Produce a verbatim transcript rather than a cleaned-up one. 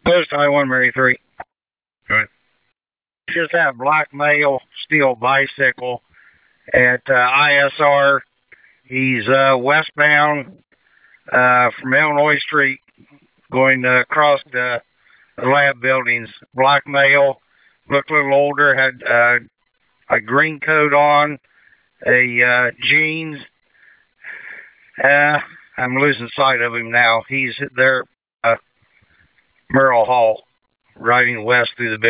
Post Highway Mary three. Go ahead. Just that black male steel bicycle at uh, I S R. He's uh, westbound uh, from Illinois Street, going uh, across the, the lab buildings. Black male, looked a little older, had uh, a green coat on, a uh, jeans. Uh, I'm losing sight of him now. He's there, uh, Merle Hall, riding west through the